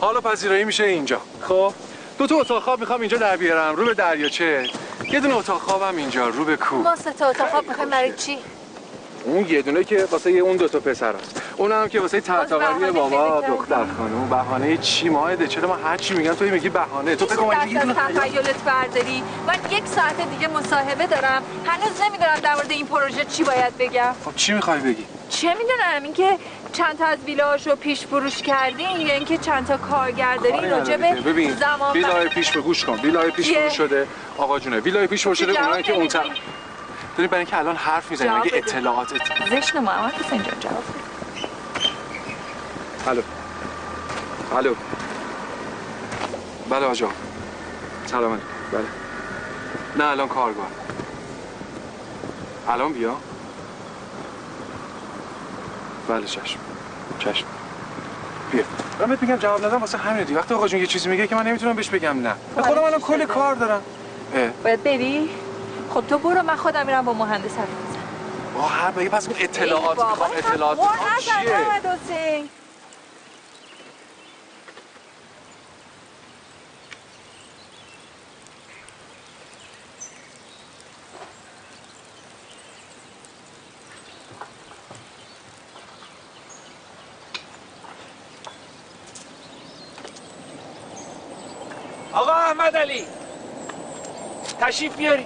حالا پذیرایی میشه اینجا. خب 2 تا اتاق خواب میخوام اینجا در بیارم رو به دریاچه، یه دونه اتاق خوابم اینجا رو به کوه. ما 3 تا اتاق خواب میخوایم برای چی؟ اون یه دونه که واسه اون 2 تا پسراست، اونم که واسه ترتاوری بابا دختر خانم. بهانه چی ماهده؟ چرا من هر چی میگم توی میگی بهانه؟ تو فکر کنی یه دونه تخیلت برداری. من 1 ساعت دیگه مصاحبه دارم، هنوز نمیدونم در مورد این پروژه چی باید بگم. خب چی میخوای بگی؟ چه میدونم، اینکه چند تا از ویلاهاشو پیش فروش کردین یا اینکه چند تا کارگرداری راجع به زمان ویلای پیش گوش کن. ویلای پیش فروش شده آقا جونه، ویلای پیش فروش شده اونایی که اون داری برای اینکه الان حرف میزنی مگه اطلاعات زشت محمد حسین جان جواب بده. الو بله آجا سلام علیکم. بله نه الان کارگاه. الان بیا. بله چشم بیا. من بهت میگم جواب ندم واسه همین دی. وقتی آقا جون یه چیزی میگه که من نمیتونم بهش بگم نه. خودم الان کلی کار دارم. باید بری؟ خب تو برو، من خودم میرم با مهندس حرف میزنم. با هر بگی پس اون اطلاعات میخوام. اطلاعات چیه؟ آقا احمد علی تشریف بیاری.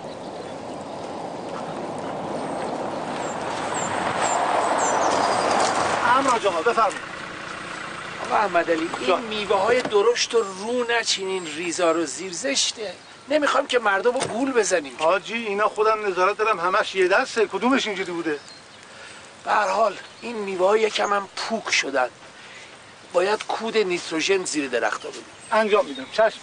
امراج آقا بفرمایید. آقا احمد علی این میوه های درشت و رو نچینین، ریزا رو زیر زشته. نمیخوام که مردم رو گول بزنیم. حاجی اینا خودم نظارت دارم همش یه دسته، کدومش اینجوری بوده؟ به هر حال این میوه ها یکم هم پوک شدن، باید کود نیتروژن زیر درخت ها بدیم. انجام میدم. چشم.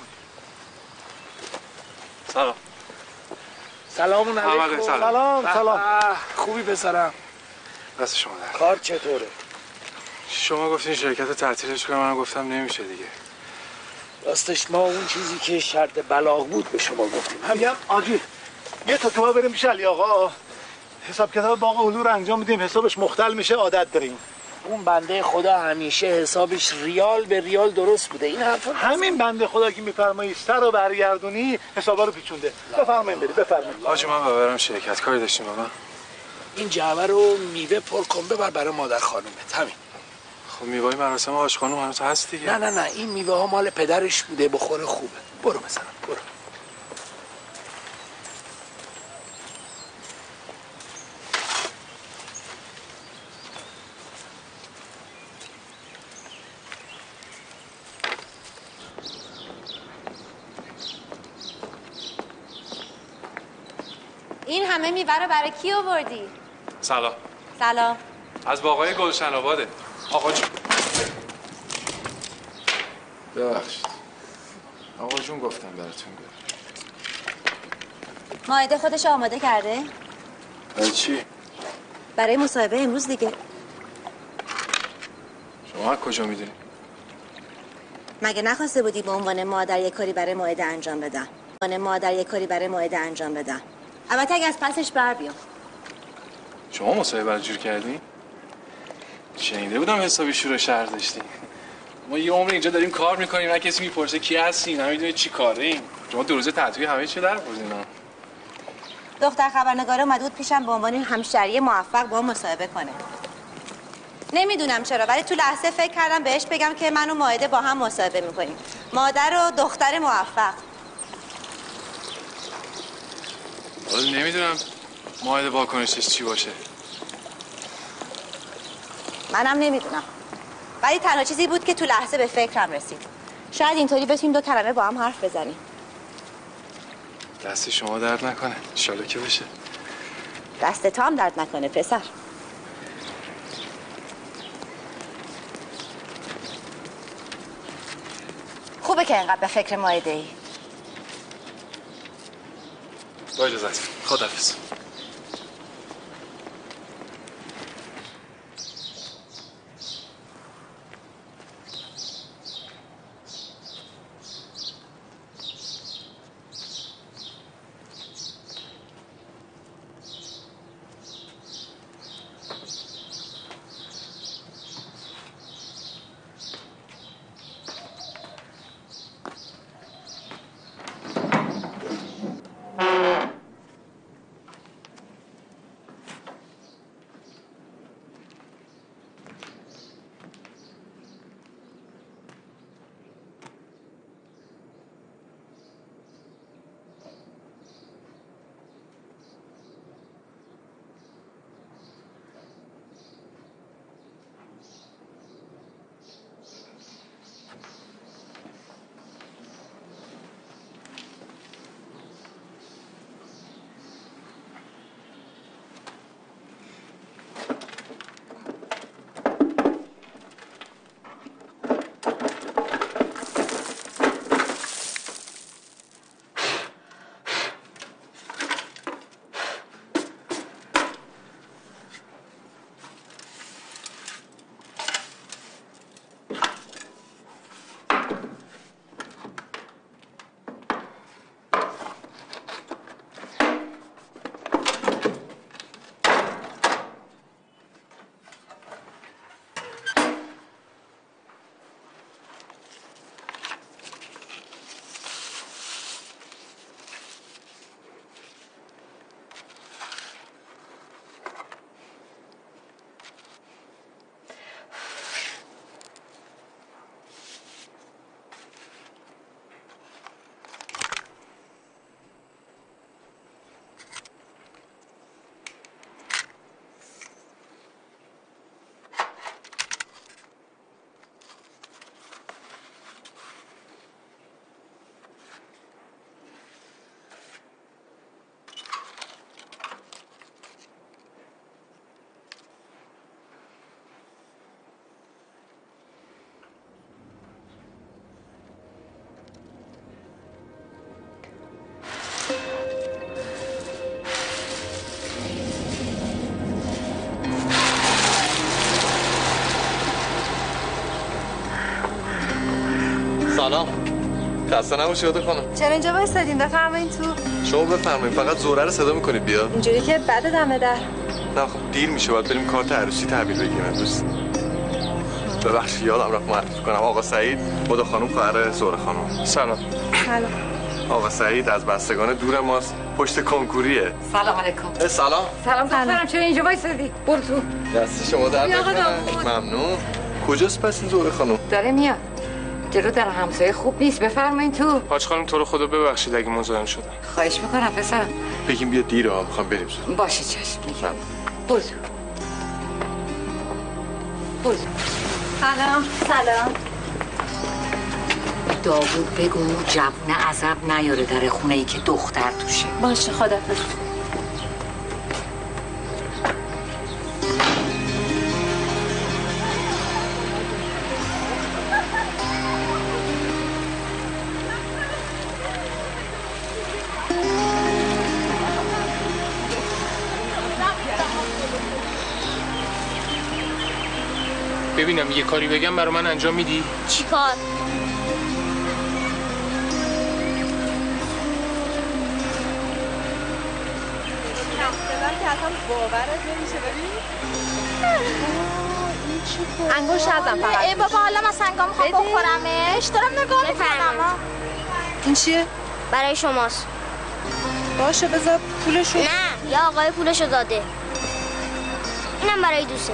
سلام. سلام علیکم. سلام. خوبی پسرم؟ دست شما در. کار چطوره؟ شما گفتین شرکت رو تعطیلش کنم، من گفتم نمیشه دیگه. راستش ما اون چیزی که شرط بلاغ بود به شما گفتیم. میگم آجی یه تا تو بریم پیش علی آقا، حساب کتاب باغ هلو رو انجام میدیم، حسابش مختل میشه، عادت داریم. اون بنده خدا همیشه حسابش ریال به ریال درست بوده. این حرفا همین بنده خدا که میفرمایی سر رو برگردونی حسابا رو پیچونده. بفرمایید برید. بفرمایید. آجی من ببرم شرکت کاری داشتیم بابا. این جعبه رو میوه پر کن ببر برای مادر خانومت. همین. خب میوه‌ی مراسم آش خانم هنوز هست دیگه. نه این میوه ها مال پدرش بوده، بخوره خوبه. برو بزنم برو. این همه میوه رو برای کی آوردی؟ سلام. از باغای گلشن آباده. آقا جون ببخشید. آقا جون گفتم براتون بیارم. مائده خودش آماده کرده؟ برای چی؟ برای مصاحبه امروز دیگه. شما از کجا میدونی؟ مگه نخواسته بودی به عنوان مادر یک کاری برای مائده انجام بدم؟ البته اگه از پسش بر بیام. شما مصاحبه رو جور کردین؟ شنیده بودم حسابی شور شهر داشتین. ما یه عمر اینجا داریم کار میکنیم، هر کسی میپرسه کی هستین، نمیدونه چی کاریم. شما 2 روزه تعطیلی همه چی در بردین. دختر خبرنگار اومد بود پیشم به عنوان همشهری موفق با مصاحبه کنه. نمیدونم چرا ولی تو لحظه فکر کردم بهش بگم که من و مائده با هم مصاحبه میکنیم. مادر و دختر موفق. حالا نمیدونم مائده واکنشش چی باشه. منم نمیدونم. ولی تنها چیزی بود که تو لحظه به فکرم رسید. شاید اینطوری بتونیم 2 کلمه با هم حرف بزنیم. دست شما درد نکنه. انشالله که بشه. دست تو هم درد نکنه پسر. خوبه که اینقدر به فکر مائده ای. با اجازت. خداحافظ. سلام. خسته نباشید خانم. چرا اینجا وایسادین؟ بفرمایید تو. شما بفرمایید، فقط زهره رو صدا میکنید بیا. اینجوری که بعد دم در. نه خب دیر میشه، باید بریم کارت عروسی تحویل بگیریم امروز. ببخشید یادم رفت معرفی کنم، آقا سعید خدا خانم خواهر زهره خانم. سلام. سلام. آقا سعید از بستگان دور ماست، پشت کنکوریه. سلام علیکم. سلام. سلام دخترم، چرا اینجا وایسادی؟ برو تو. دست شما درد نکنه. ممنون. کجاست پس این زهره خانم؟ داره میاد. جلو در همسایه خوب نیست، بفرمایید تو. حاج خانم تو رو خدا ببخشید اگه مزاحم شدم. خواهش میکنم پسرم. بگیم بیا دیره ها، میخوام بریم زود. باشه چشم میگم. برو تو. برو تو. سلام. داوود بگو جوونه عذب نیاره در خونه ای که دختر توشه. باشه خدافظ. ببینم یه کاری بگم برای من انجام میدی؟ چیکار؟ انگوش نزن فقط. ای بابا حالا من سنگا میخوام بخورمش. دارم نگاه میکنم. این چیه؟ برای شماست. باشه بذار پولشو. نه یا آقای پولشو داده. اینم برای دوستتون.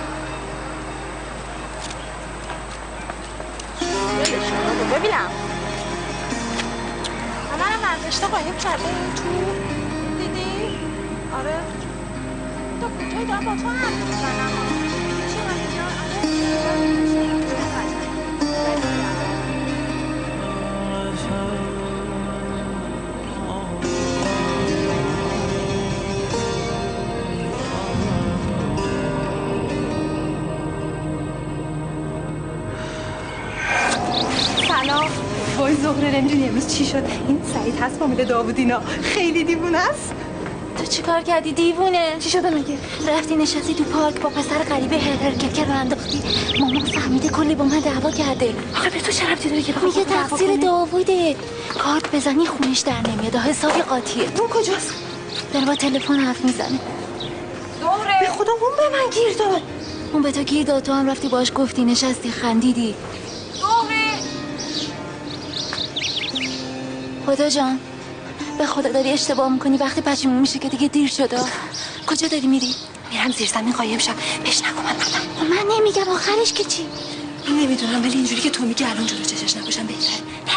ببینم. منم ورزشته قایم کرده تو. دیدی؟ آره. تو کجایی دارم با تو هم میزنم. چی من سلام. وای زهره نمیدونی امروز چی شد؟ این سعید هست فامیل داوودینا خیلی دیوونه است. تو چی کار کردی دیوونه؟ چی شده مگه؟ رفتی نشستی تو پارک با پسر غریبه حرکت کرد و انداختی. مامان فهمیده کلی با من دعوا کرده. آخه به تو چه ربطی داره که میگه تقصیر داووده. کارت بزنی خونش در نمیاد. حسابی قاطیه. اون کجاست؟ داره با تلفن حرف میزنه. زهره به خدا اون به من گیر داد. اون به تو گیر داد، تو هم رفتی باش گفتی، نشستی خندیدی. خدا جان به خدا داری اشتباه میکنی، وقتی پشیمون میشه که دیگه دیر شده. کجا داری میری؟ میرم زیر زمین قایم شم. بهش نگو من من نمیگم آخرش که چی؟ نمیدونم ولی اینجوری که تو میگی الان جلو چشش نباشم بهتره.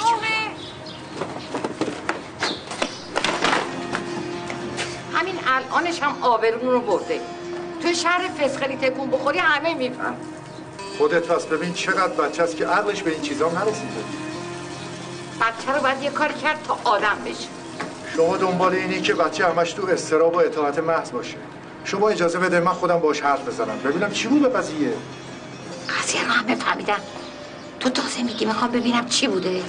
همین الانش هم آبرون رو برده. تو شهر فسخلی تکون بخوری همه میفهم. خودت پس ببین چقدر بچه است که عقلش به این چیزا نرسیده. بچه رو باید یه کاری کرد تا آدم بشه. شما دنبال اینی که بچه همش تو اضطراب و اطاعت محض باشه. شما اجازه بده من خودم باش حرف بزنم ببینم چی بوده قضیه. قضیه رو همه فهمیدن. تو تازه میگی میخوام ببینم چی بوده.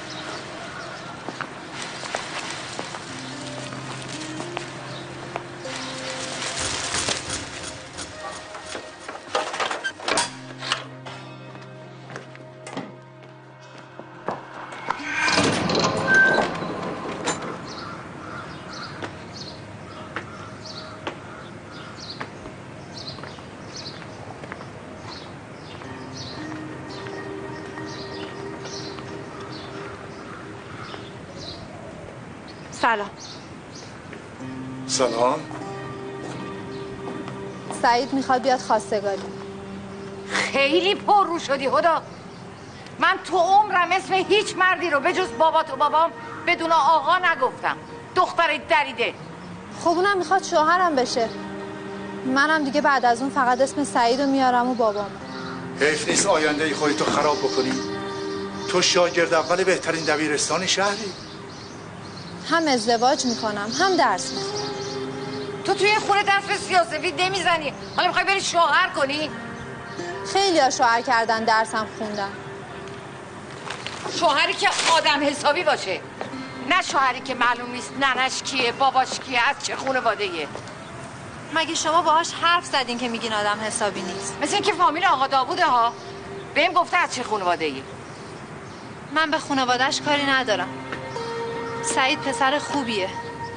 سلام. سلام. سعید میخواد بیاد خواستگاری. خیلی پررو شدی هدا. من تو عمرم اسم هیچ مردی رو به جز بابات و بابام بدون آقا نگفتم. دختر دریده. خب اونم میخواد شوهرم بشه. منم دیگه بعد از اون فقط اسم سعید رو میارم و بابام. حیف نیست آینده خودتو خراب بکنی. تو شاگرد اول بهترین دبیرستان شهری. هم ازدواج میکنم هم درس میخونم. تو توی این خونه دست به سیاه‌سفید نمیزنی. حالا میخوای بری شوهر کنی؟ خیلی ها شوهر کردن درسم خوندن. شوهری که آدم حسابی باشه، نه شوهری که معلوم نیست ننش کیه، باباش کیه، از چه خانواده‌ایه. مگه شما باهاش حرف زدین که میگین آدم حسابی نیست؟ مثل اینکه فامیل آقا داووده ها. بهم گفته از چه خانواده‌ای. من به خانواده‌اش کاری ندارم. سعید پسر خوبیه.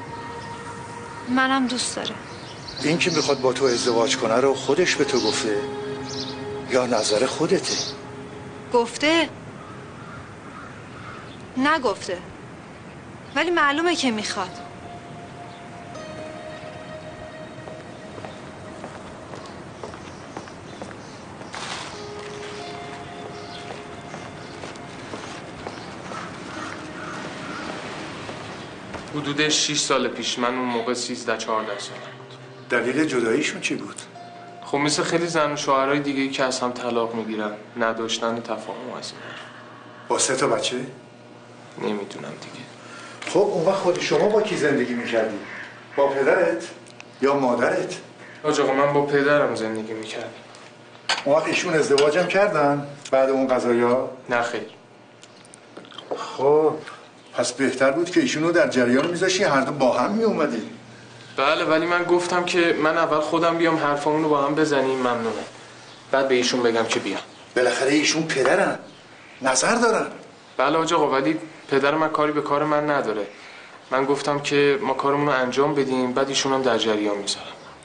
منم دوست داره. این که میخواد با تو ازدواج کنه رو خودش به تو گفته یا نظر خودته؟ گفته؟ نگفته، ولی معلومه که میخواد. حدود 6 سال پیش، من اون موقع 13-14 سالم بود. دلیل جداییشون چی بود؟ خب مثل خیلی زن و شوهرای دیگه‌ای که از هم طلاق میگیرن، نداشتن تفاهم از این. با 3 تا بچه؟ نمیدونم دیگه. خب اون وقت خود شما با کی زندگی میکردی؟ با پدرت یا مادرت؟ حاج آقا من با پدرم زندگی میکردم. اون وقت ایشون ازدواجم کردن بعد اون قضایا؟ نه خیر. خب پس بهتر بود که ایشونو در جریان میذاشی، هر دو با هم میومدی. بله، ولی من گفتم که من اول خودم بیام حرفامون رو با هم بزنیم، ممنونه. بعد به ایشون بگم که بیام. بالاخره ایشون پدرن، نظر دارن. بله حاج آقا، ولی پدر من کاری به کار من نداره. من گفتم که ما کارمون رو انجام بدیم، بعد ایشون هم در جریان میذارم.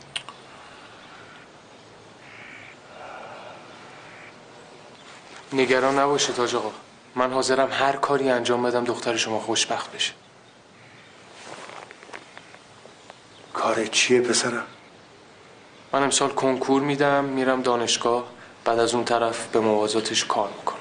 نگران نباشید حاج آقا، من حاضرم هر کاری انجام بدم دختر شما خوشبخت بشه. کار چیه پسرم؟ من امسال کنکور میدم، میرم دانشگاه، بعد از اون طرف به موازاتش کار میکنم.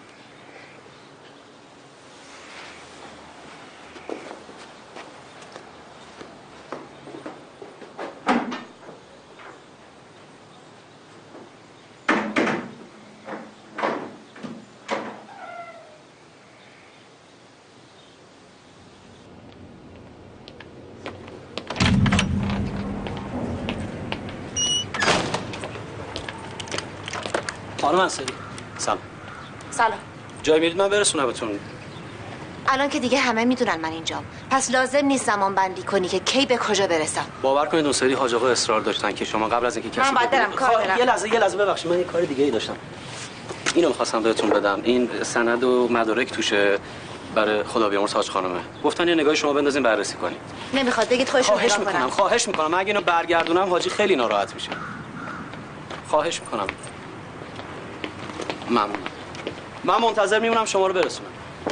خانم انصاری سلام. سلام. جای میرید من برسونمتون؟ الان که دیگه همه میدونن من اینجام، پس لازم نیست زمان بندی کنی که کی به کجا برسم. باور کنید اون سری حاج آقا اصرار داشتن که شما قبل از اینکه کسی من باید برم کار دارم. یه لحظه ببخشید، من یه کار دیگه ای داشتم. اینو می‌خواستم بهتون بدم. این سند و مدارک توشه برای خدا بیامرز حاج خانومه. گفتن یه نگاهی شما بندازین بررسی کنین. نمیخواد بگید خودشون نگاه کنن. خواهش میکنم. من اگه اینو برگردونم حاجی خیلی ناراحت میشه. خواهش میکنم. ممنون. من منتظر میمونم شما رو برسونم.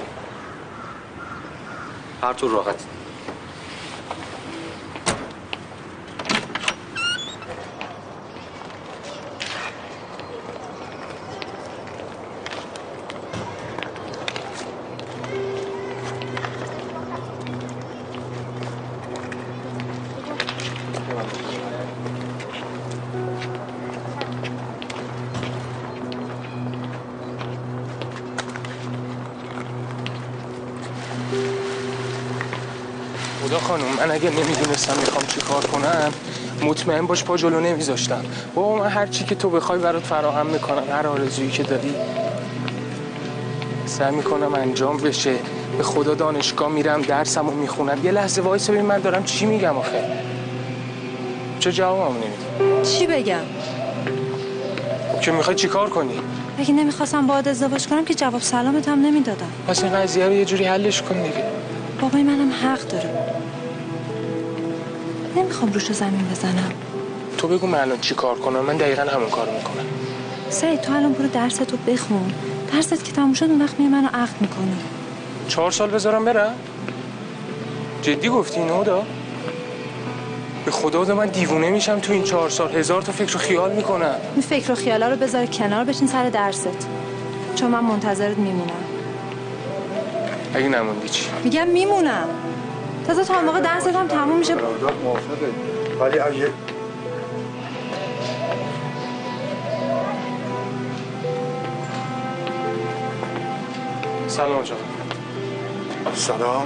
هر طور راحت. خدا خانم، من اگه نمیدونستم میخوام چی کار کنم مطمئن باش پا جلو نمیذاشتم. بابا من هر چی که تو بخوای برات فراهم میکنم، هر آرزویی که داری سعی میکنم انجام بشه. به خدا دانشگاه میرم، درسمو میخونم. یه لحظه وایسا ببین من دارم چی میگم آخه. چه جوابمو نمیدی؟ چی بگم؟ که میخوای چی کار کنی؟ اگه نمیخواستم باهات ازدواج کنم که جواب سلامت هم نمیدادم. پس این قضیه رو یه جوری حلش کن دیگه. بابای منم حق داره. نمیخوام روش زمین بزنم. تو بگو من الان چی کار کنم، من دقیقا همون کارو میکنم. سعید تو الان برو درستو بخون. درست که تموم شد اون وقت منو عقد میکنی. 4 سال بذارم برم؟ جدی گفتی اینو دا؟ به خدا من دیوونه میشم تو این 4 سال. 1000 تا فکر و خیال میکنم. این فکر و خیالا رو بذار کنار، بشین سر درست. چون من منتظرت میمونم. اگه نموندی چی؟ میگم میمونم. تازه تا موقع درست هم تموم میشه. موافقه. ولی اگه سلام آقا. سلام.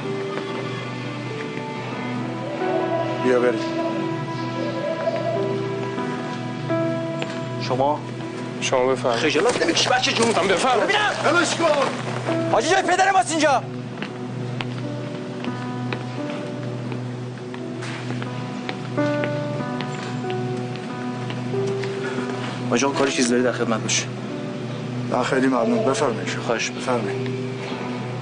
بیا بریم. شما بفرمایید. خجالت نمیکشی بچه جون؟ من بفرمایید. ببینم. بلش کن. حاجی جای پدر ماست اینجا. حاجی کاری چیز داری در خدمت باشه. نه خیلی ممنون. بفرمایید. خواهش بفرمایید.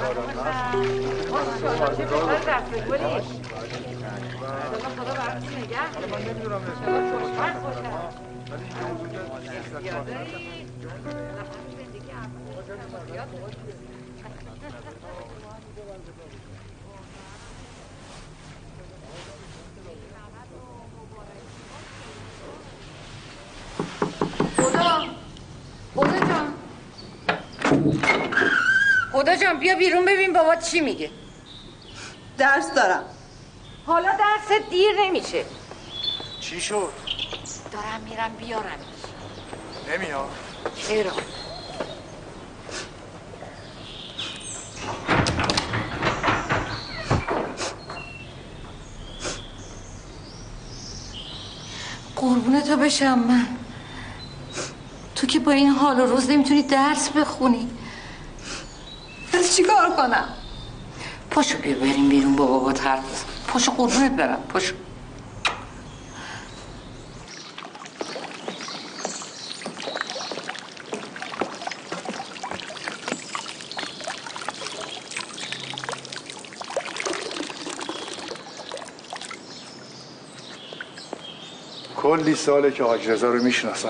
خدا جان بیا بیرون ببین بابا چی میگه. درس دارم. حالا درست دیر نمیشه. چی شد؟ دارم میرم بیارم. نمیاد. چرا؟ قربونتو بشم من. تو که با این حال و روز نمیتونی درس بخونی. پس چی کار کنم؟ پاشو بیا بریم بیرون با بابات حرف بزن. پاشو قربونت برم پاشو. کلی ساله که حاج رضا رو میشناسم.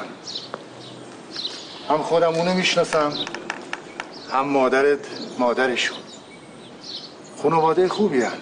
هم خودم اونو میشناسم، هم مادرشون. خانواده خوبی هن.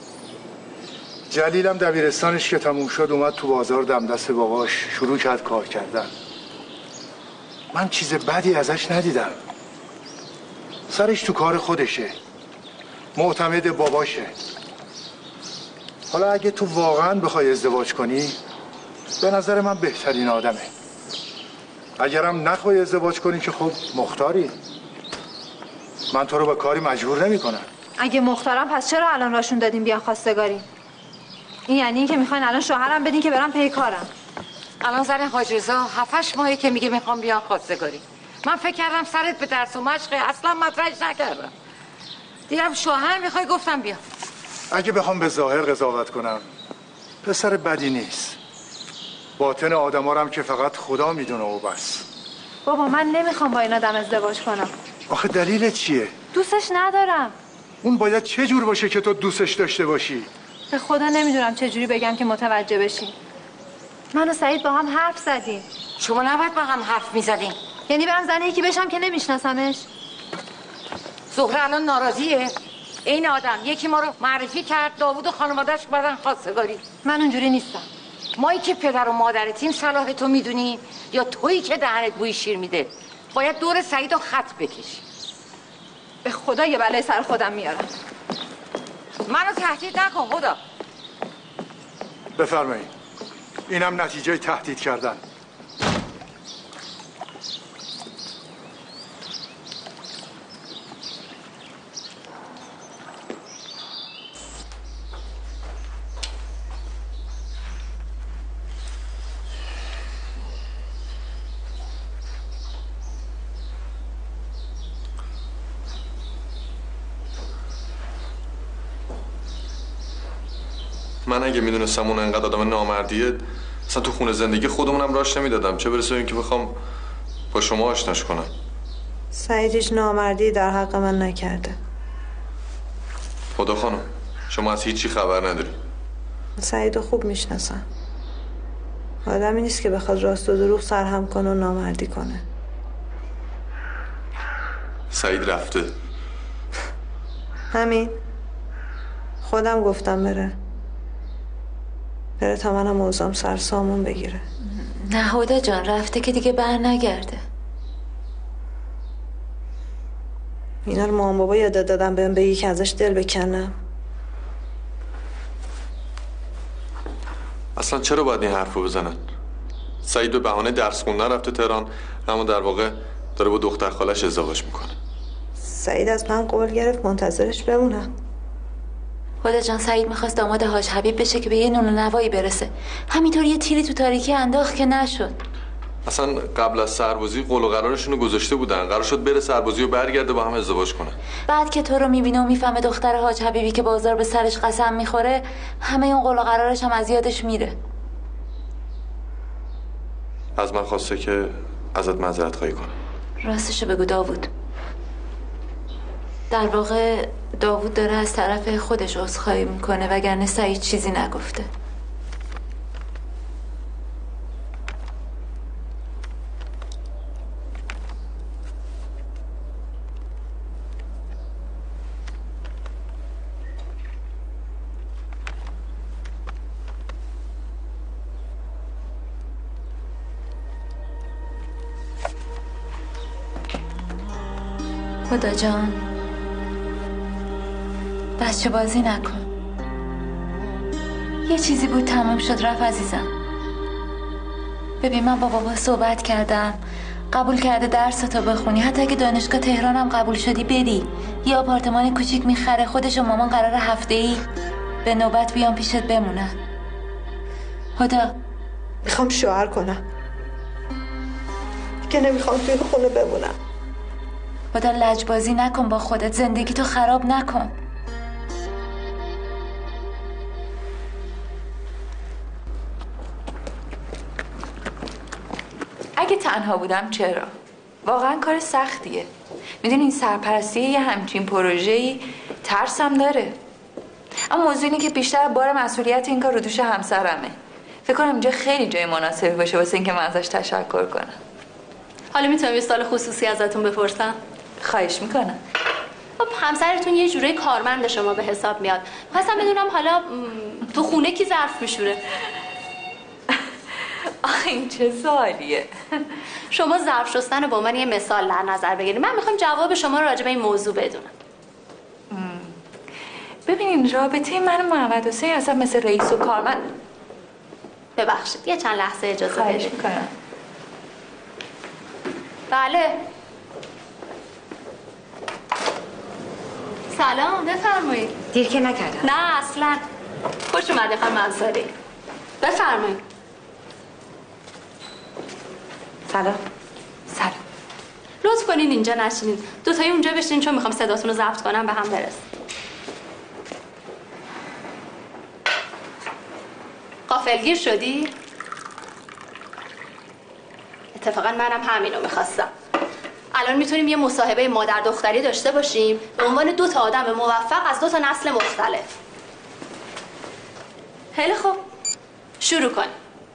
جلیلم دبیرستانش که تموم شد اومد تو بازار دم دست باباش شروع کرد کار کردن. من چیز بدی ازش ندیدم. سرش تو کار خودشه، معتمد باباشه. حالا اگه تو واقعا بخوای ازدواج کنی به نظر من بهترین آدمه. اگرم نخوای ازدواج کنی که خب مختاری. من تو رو به کاری مجبور نمی کنم. اگه مختارم پس چرا الان راشون دادین بیان خواستگاری؟ این یعنی این که میخواین الان شوهرم بدین که برم پی کارم. الان زن حاج رضا 7-8 ماهه که میگه میخوام بیان خواستگاری. من فکر کردم سرت به درس و مشقه، اصلا مطرحش نکردم. دیدم شوهر میخوای گفتم بیا. اگه بخوام به ظاهر قضاوت کنم پسر بدی نیست. باطن آدم هم که فقط خدا میدونه و بس. بابا من نمیخوام با این آدم ازدواج کنم. آخه دلیل چیه؟ دوستش ندارم. اون باید چه جور باشه که تو دوستش داشته باشی؟ به خدا نمیدونم چه جوری بگم که متوجه بشین. من و سعید با هم حرف زدیم. شما نباید با هم حرف میزدین. یعنی برم زن یکی بشم که نمیشناسمش؟ زهره الان ناراضیه. این آدم یکی ما رو معرفی کرد، داوود و خانواده‌اش بدن خواستگاری. من اونجوری نیستم. مایی که پدر و مادرتیم صلاح تو میدونیم یا تویی که دهنت بوی شیر میده؟ باید دور سعید رو خط بکشی. به خدا یه بلای سر خودم میارم. منو تهدید نکن خدا. بفرمایید. اینم نتیجه تهدید کردن. من اگه میدونستم اون انقدر آدم نامردیه اصلا تو خونه زندگی خودمونم راش نمیدادم، چه برسه این که بخوام با شما آشناش کنم. سعید هیچ نامردی در حق من نکرده. خدا خانم شما از هیچی خبر نداری. سعیدو خوب میشناسم. آدمی نیست که بخواد راست و دروغ سرهم کنه و نامردی کنه. سعید رفته. همین. خودم گفتم بره تا منم اوضاعم سرسامون بگیره. نه هدى جان رفته که دیگه بر نگرده. اینا رو مامان بابا یاد دادم بهم بگی که ازش دل بکنم. اصلا چرا باید این حرفو بزنن؟ سعید به بهانه درس خوندن رفته تهران، اما در واقع داره با دختر خالش ازدواج میکنه. سعید از من قول گرفت منتظرش بمونم. هدى جان سعید میخواست داماد حاج حبیب بشه که به یه نون و نوایی برسه. همینطور یه تیری تو تاریکی انداخت که نشد. اصلا قبل از سربازی قول و قرارشون رو گذاشته بودن، قرار شد بره سربازی و برگرده با هم ازدواج کنه. بعد که تو رو میبینه و میفهمه دختر حاج حبیبی که بازار به سرش قسم میخوره، همه اون قول و قرارش هم از یادش میره. از من خواسته که ازت معذرت خواهی کنم. راستشو بگو داوود، در واقع داوود داره از طرف خودش عذرخواهی میکنه وگرنه سعید چیزی نگفته. خدا جان بچه بازی نکن. یه چیزی بود تمام شد رفت عزیزم. ببین من با بابا صحبت کردم، قبول کرده درستو بخونی، حتی اگه دانشگاه تهرانم قبول شدی بری. یه آپارتمان کوچیک میخره، خودش و مامان قراره هفته‌ای به نوبت بیان پیشت بمونن. خدا میخوام شوهر کنم که نمیخوام توی خونه بمونم. خدا لجبازی نکن با خودت، زندگی تو خراب نکن. اگه تنها بودم چرا؟ واقعا کار سختیه. میدونی این سرپرستی یه همچین پروژه‌ای ترسم داره. اما موضوع اینه که بیشتر بار مسئولیت این کار رو دوش همسرمه. فکر کنم اینجا خیلی جای مناسبی باشه واسه اینکه من ازش تشکر کنم. حالا میتونم یه سوال خصوصی ازتون بپرسم؟ خواهش میکنم. خب همسرتون یه جوره کارمند شما به حساب میاد. خواستم بدونم حالا تو خونه کی ظرف میشوره؟ آخه این چه سوالیه؟ شما ظرف شستن رو با من یه مثال در نظر بگیرید. من میخوام جواب شما رو راجع به این موضوع بدونم. ببینین رابطه من و محمد حسین اصلا مثل رئیس و کارمند. ببخشید یه چند لحظه اجازه بدید. خواهش میکنم. بله. سلام بفرمایید. دیر که نکردم. نه اصلا. خوش اومدید خانم انصاری. بفرمایید. سلام. سلام. لطف کنین اینجا نشینید. دوتایی اونجا بشین چون میخوام صداتون رو ضبط کنم به هم برسه. غافلگیر شدی؟ اتفاقا منم همینو میخواستم. الان میتونیم یه مصاحبه مادر دختری داشته باشیم به عنوان 2 تا آدم موفق از 2 تا نسل مختلف. خیلی خوب شروع کنیم.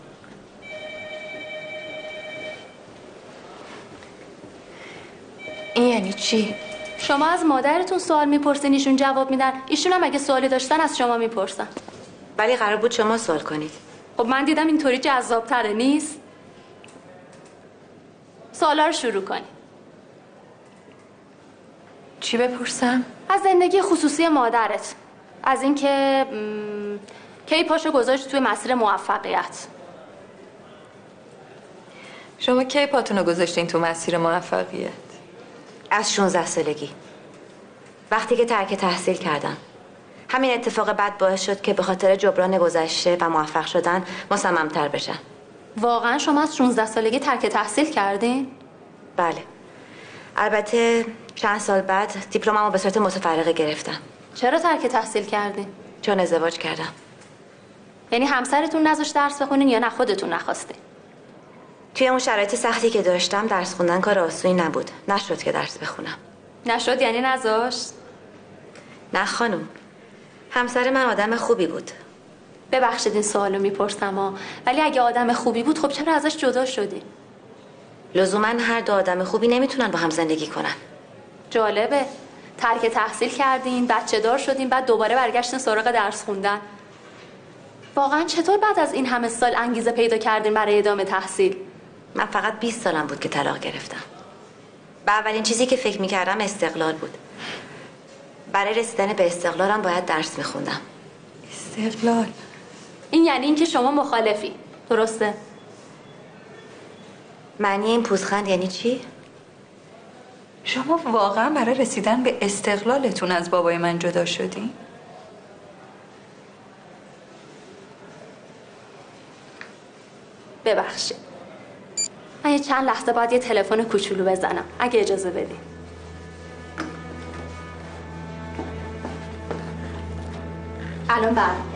این یعنی چی؟ شما از مادرتون سوال میپرسین ایشون جواب میدن، ایشون هم اگه سوالی داشتن از شما میپرسن. ولی قرار بود شما سوال کنید. خب من دیدم اینطوری جذاب‌تره نیست؟ سوالا رو شروع کنیم. چی بپرسم؟ از زندگی خصوصی مادرت. از اینکه کی پاشو گذاشت توی مسیر موفقیت. شما کی پاتونو گذاشتین تو مسیر موفقیت؟ از 16 سالگی. وقتی که ترک تحصیل کردم. همین اتفاق بد باعث شد که به خاطر جبران گذشته و موفق شدن مصمم‌تر بشم. واقعا شما از 16 سالگی ترک تحصیل کردین؟ بله. البته چند سال بعد دیپلممو به صورت متفرقه گرفتم. چرا ترک تحصیل کردین؟ چون ازدواج کردم. یعنی همسرتون نذاشت درس بخونین یا نه خودتون نخواستین؟ توی اون شرایط سختی که داشتم درس خوندن کار آسونی نبود. نشد که درس بخونم. نشد یعنی نذاشت؟ نه خانم. همسر من آدم خوبی بود. ببخشید این سوالو میپرسم ولی اگه آدم خوبی بود خب چرا ازش جدا شدی؟ لزوما هر 2 آدم خوبی نمیتونن با هم زندگی کنن. جالبه. ترک تحصیل کردین، بچه دار شدین، بعد دوباره برگشتین سراغ درس خوندن. واقعا چطور بعد از این همه سال انگیزه پیدا کردین برای ادامه تحصیل؟ من فقط 20 سالم بود که طلاق گرفتم. و اولین چیزی که فکر میکردم استقلال بود. برای رسیدن به استقلالم باید درس میخوندم. استقلال؟ این یعنی اینکه شما مخالفی، درسته؟ معنی این پوزخند یعنی چی؟ شما واقعا برای رسیدن به استقلالتون از بابای من جدا شدین؟ ببخشید. من یه چند لحظه باید یه تلفن کوچولو بزنم اگه اجازه بدی. الان برمیگردم.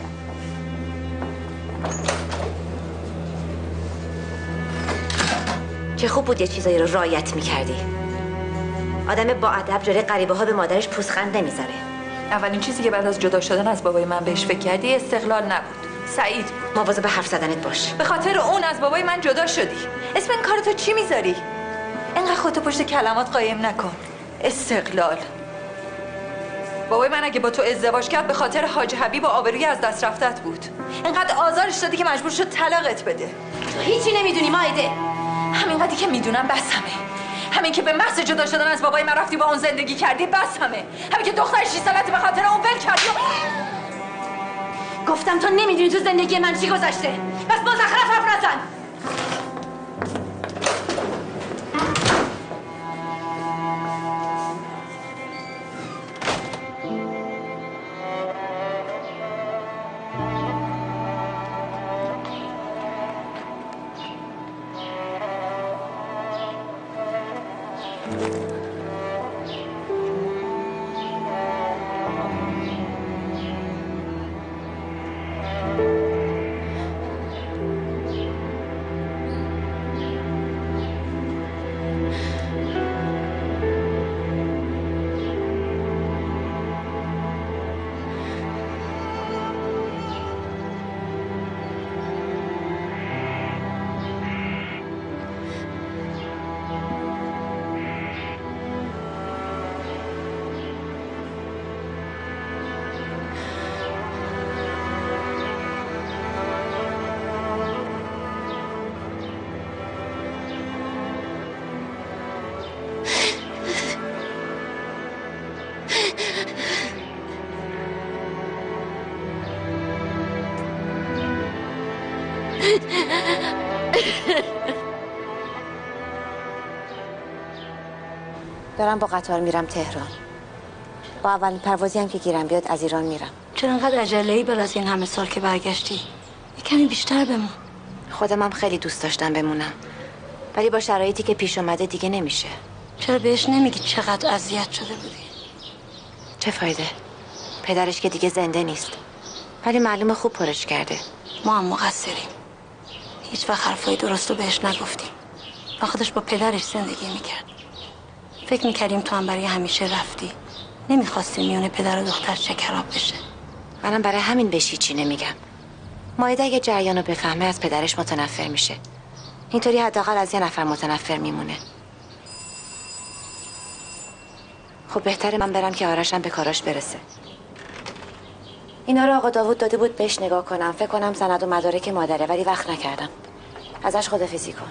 چه خوب بود یه چیزایی رو رعایت میکردی. آدم با ادب جوری غریبه ها به مادرش پوزخند نمیذاره. اولین چیزی که بعد از جدا شدن از بابای من بهش فکر کردی استقلال نبود، سعید بود. مواظب حرف زدنت باش. به خاطر اون از بابای من جدا شدی. اسم این کارتو چی میذاری؟ اینقدر خودتو پشت کلمات قایم نکن. استقلال. بابای من اگه با تو ازدواج کرد به خاطر حاج حبیب و آبروی از دست رفتت بود. اینقدر آزارش دادی که مجبور شد طلاقت بده. تو هیچی نمیدونی مائده. همینقدری که میدونم بسمه. همین که به محض جدا شدن از بابای من رفتی با اون زندگی کردی بسمه. همین که دختر 6 سالت به خاطر اون ول کردی. گفتم تو نمیدونی تو زندگی من چی گذشته. بس مزخرف حرف نزن. دارم با قطار میرم تهران. با اولین پروازی هم که گیرم بیاد از ایران میرم. چرا انقدر عجله‌ای بعد از این همه سال که برگشتی؟ کمی بیشتر بمون. خودم هم خیلی دوست داشتم بمونم، ولی با شرایطی که پیش اومده دیگه نمیشه. چرا بهش نمیگی چقدر اذیت شده بودی؟ چه فایده؟ پدرش که دیگه زنده نیست، ولی معلومه خوب پرش کرده. ما هم مقصریم. هیچ وقت حرفای درست رو بهش نگفتیم. و خودش با پدرش زندگی میکرد. فکر میکردیم تو هم برای همیشه رفتی. نمیخواستیم میونه پدر و دختر چکراب بشه. منم برای همین بهش هیچی نمیگم. مائده اگه جریان رو بفهمه از پدرش متنفر میشه. اینطوری حداقل از یه نفر متنفر میمونه. خب بهتره من برم که آرشم به کاراش برسه. اینا رو آقا داوود داده بود بهش نگاه کنم. فکر کنم سند و مدارک مادره، ولی وقت نکردم. ازش خداحافظی کن.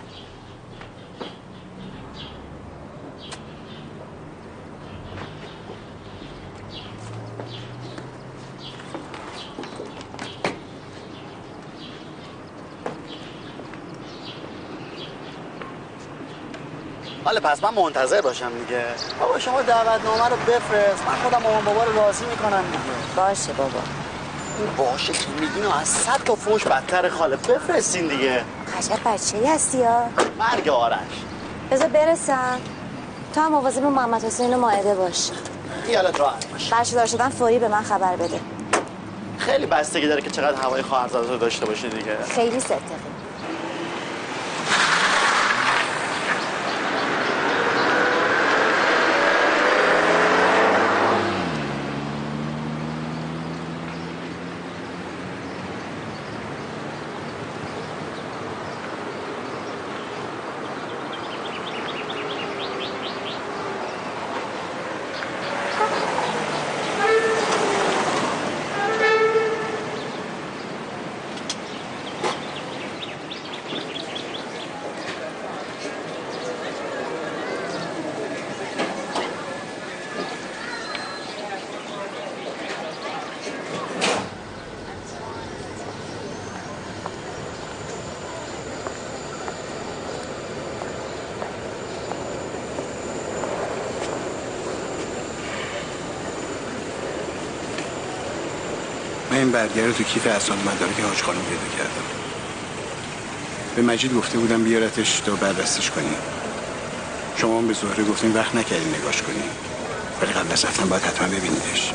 حالا پس من منتظر باشم دیگه. بابا شما دعوتنامه رو بفرست، من خودم مامان بابا رو راضی میکنم دیگه. باشه بابا. این باشه که میگین از 100 تا فوش بدتر خاله. بفرستین دیگه. عجب بچه‌ای هستی یا مرگ آرش. بذار برسم. تو هم مواظب محمد حسین و مائده باش. خیالت راحت باش. برشدار شدن فوری به من خبر بده. خیلی بستگی داره که چقدر هوای خواهرزادت رو داشته باشی دیگه. خیلی صدقه. من این برگه رو تو کیف اسناد مدارک حاج خانم پیدا کردم. به مجید گفته بودم بیارتش تا بررسیش کنی. شما هم به زهره گفتین وقت نکردین نگاش کنی، ولی قبل از رفتن باید حتما ببینیدش.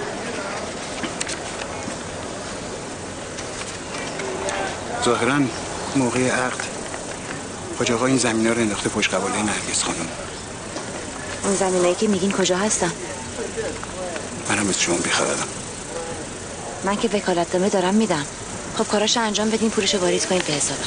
ظاهراً موقع عقد حاج آقا این زمینا رو انداخته پشت قباله نرگس خانم. اون زمینایی که میگین کجا هستن؟ منم از شما بیخبرم. من که وکالتنامه دارم میدم. خب کاراشو انجام بدین، پولشو واریز کنین به حسابم.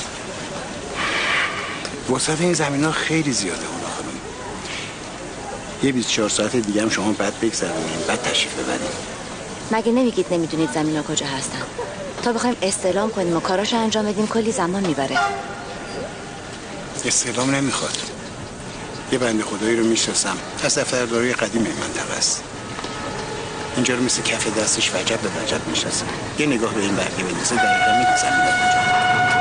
وسعت این زمینا خیلی زیاده اونا خانم. یه 24 ساعت دیگه هم شما بعد بگذرونین، بعد تشریف ببرین. مگه نمیگید نمیدونید زمینا کجا هستن؟ تا بخوایم استعلام کنیم و کاراشو انجام بدیم کلی زمان میبره. استعلام نمیخواد. یه بنده خدایی رو میشناسم، از دفترداری قدیم این منطقه است. اینجا رو مثل کف دستش وجب به وجب میشناسم. یه نگاه به این برگه بندازه دقیقا میگه زمینا کجا.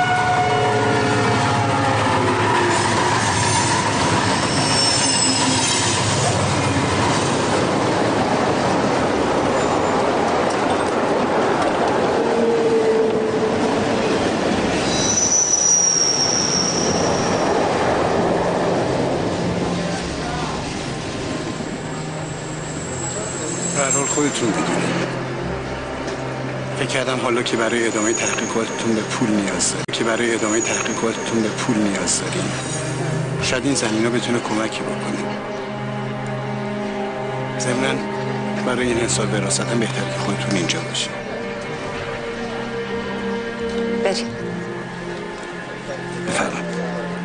خودتون بدونید. فکر کردم حالا که برای ادامه تحقیقاتتون به پول نیاز دارین، شاید این زمینا بتونه کمکی بکنه. ضمناً برای این حساب وراثت هم بهتره که خودتون اینجا باشید. بریم. بفرمایید.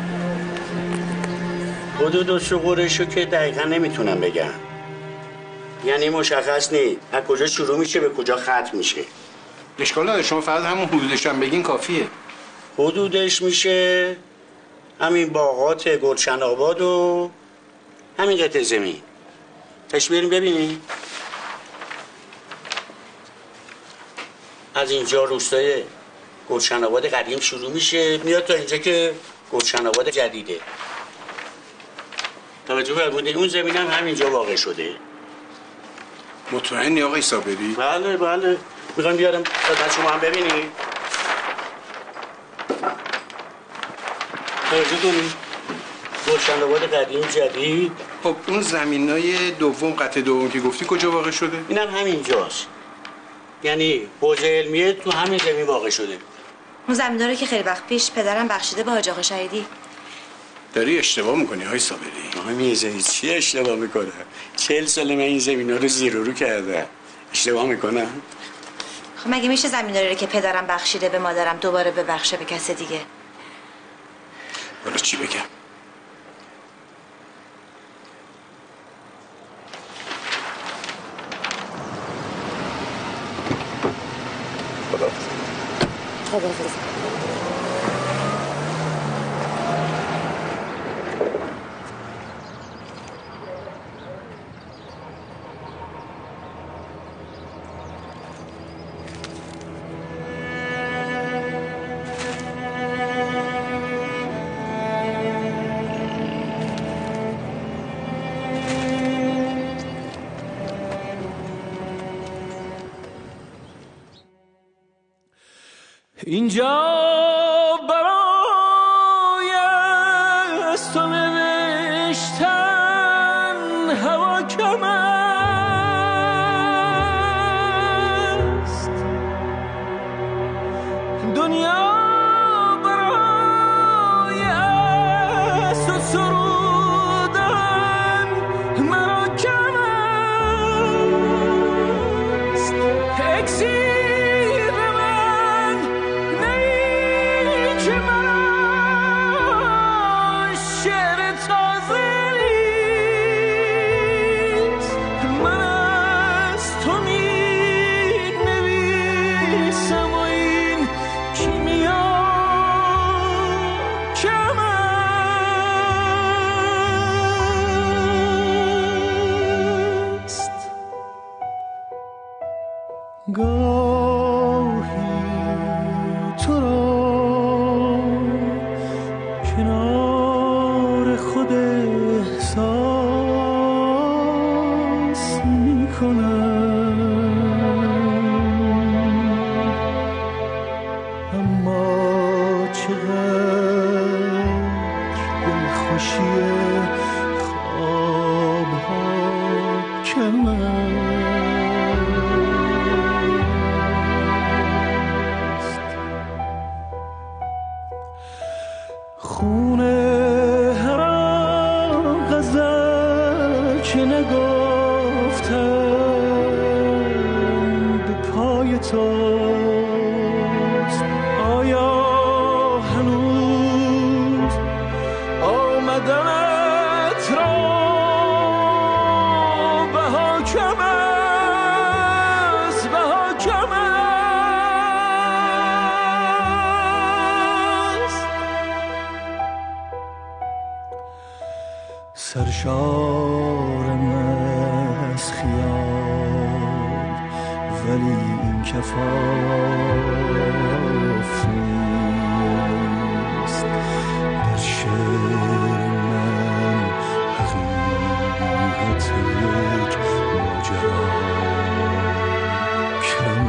حدود و شغورشو که دقیقا نمیتونم بگم. یعنی مشخص نیست از کجا شروع میشه به کجا ختم میشه. اشکال نداره، شما فقط همون حدودش هم بگین کافیه. حدودش میشه همین باغات گلشن آباد و همین قطعه زمین. تش بریم ببینیم. از اینجا روستای گلشن آباد قدیم شروع میشه میاد تا اینجا که گلشن آباد جدیده. توجه فرمودین اون زمین هم همینجا واقع شده. مطمئنی آقای صابری؟ بله میخوام بیارم خدمت شما هم ببینید. توجه کنید گلشن آباد قدیم جدید. خب اون زمینای دوم قطعه دوم که گفتی کجا واقع شده؟ اینم همینجاست. یعنی حوزه علمیه تو همین زمین واقع شده. اون زمینداره که خیلی وقت پیش پدرم بخشیده به حاج آقا شهیدی. داری اشتباه میکنی های صابری. آقای میرزایی چی اشتباه میکنم؟ 40 ساله من این زمینا رو زیر و رو کردم. اشتباه میکنم؟ خب مگه میشه زمینداری که پدرم بخشیده به مادرم دوباره ببخشه به کس دیگه؟ حالا چی بگم؟ خداحافظ. اینجا برای از تو نوشتن هوا کم است. دنیا برای از تو سرودن مرا کم است. گاهی تو را کنار خود احساس می کنم، اما چقدر دلخوشی خوابها کم است. خونه هر غزل که نگفتم به پای توست. آیا هنوز آمدنت را بها کم است، بها کم است. سرشارم از خیال ولی این کفاف نیست. در شعر من حقیقت یک ماجرا کم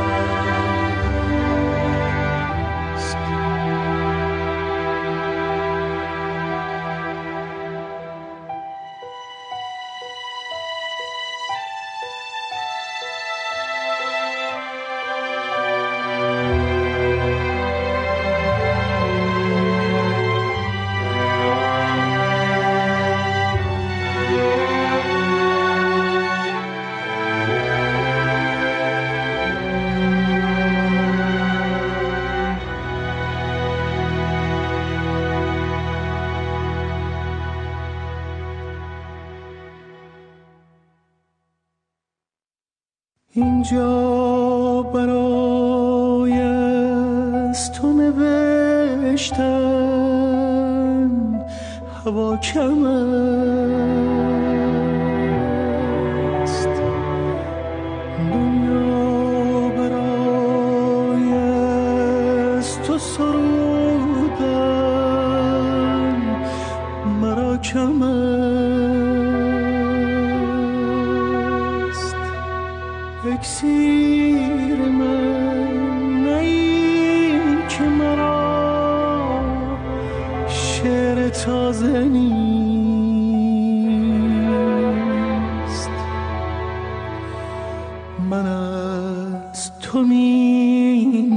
است. اینجا برای از تو نوشتن هوا کم است. دنیا برای از تو سرودن مرا کم است. اکسیر من نی که مرا شعر تازه نیست. من از تو می